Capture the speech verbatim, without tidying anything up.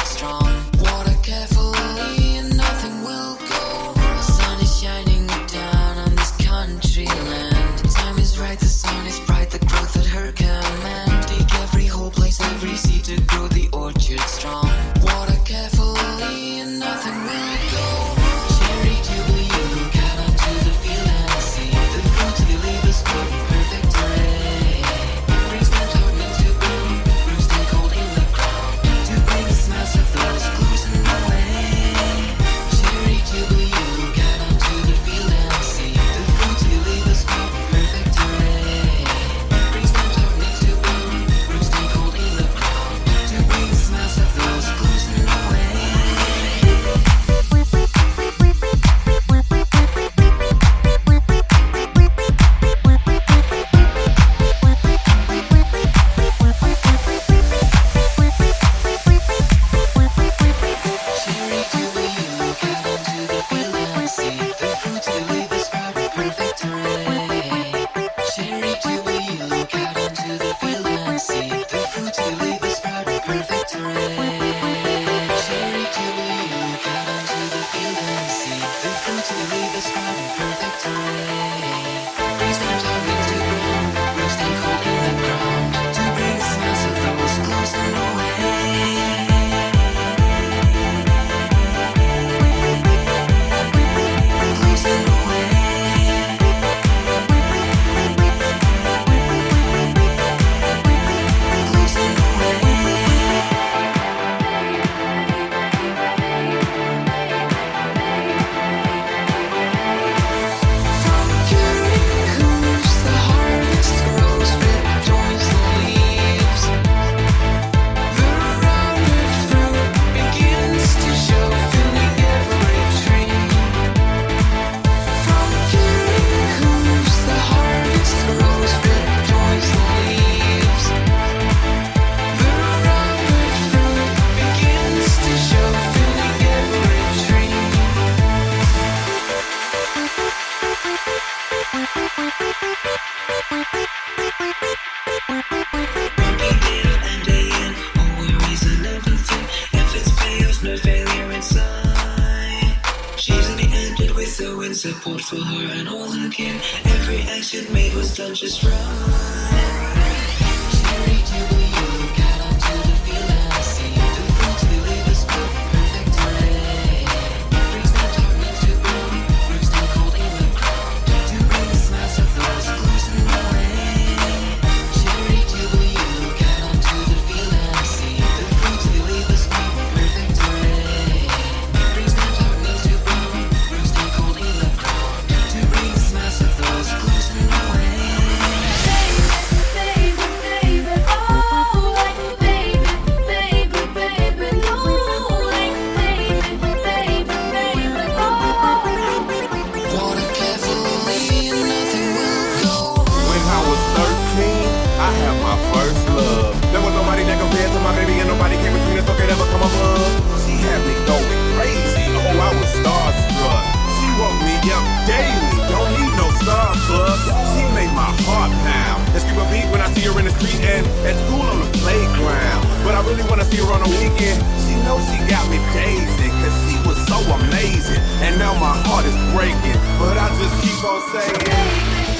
orchard strong. Water carefully and nothing will go wrong. The sun is shining down on this country land. The time is right, the sun is bright, the growth at her command. Dig every hole, place every seed to grow the orchard strong. Water carefully and nothing will go wrong. Cherry jubilee, look out onto the field and see the fruit to the leaf is good, perfect array. Brings them talking to bloom, roots stay cold in the ground to bring the smells of those clues in the way. Cherry jubilee, look out onto the field and see the fruit to the leaf is good, perfect array. Brings them talking to bloom, roots stay cold in the ground to bring the smells of those clues in the way. Cherry jubilee, look out onto the field and see the fruit to the leaf is sprout, perfect array. Cherry jubilee, look out onto the field and see the fruit to the leaf is sprout, perfect array. Cherry jubilee, look out onto the field and see the fruit to the leaf is sprout, perfect array. Brings them talking to grow, roots stay cold in the ground to bring the smells of those close and away. Close and away. Close and From curing hooves, the harvest grows, red joins the leaves. The rounded fruit begins to show, filling every tree. From curing hooves, the harvest grows, red joins the leaves. The rounded fruit begins to show, filling every tree. Working day out and day in, all worries and everything. If it's chaos, no failure inside. She's only ended with the wind, support for her and all her kin. Every action made was done just right. Cherry jubilee, look out onto the field and see the fruit to the leaf is good, perfect array. Brings them talking to bloom, roots stay cold in the ground to bring the smells of those clues in the way. Cherry jubilee, look out onto the field and see the fruit to the leaf is good, perfect array. Brings them talking to bloom, roots stay cold in the ground to bring the smells of those clues in the way. Water carefully and nothing will go wrong. When I was thirteen, I had my first love. There was nobody that compared to my baby, and nobody came between us or could ever come above. She had me going crazy, oh, I was starstruck. She woke me up daily, don't need no Starbucks. She made my heart pound and skip a beat when I see her in the street and at school on the playground. But I really wanna see her on the weekend. She knows she got me dazing, cause she was so amazing. And now my heart is breaking, but I just keep on saying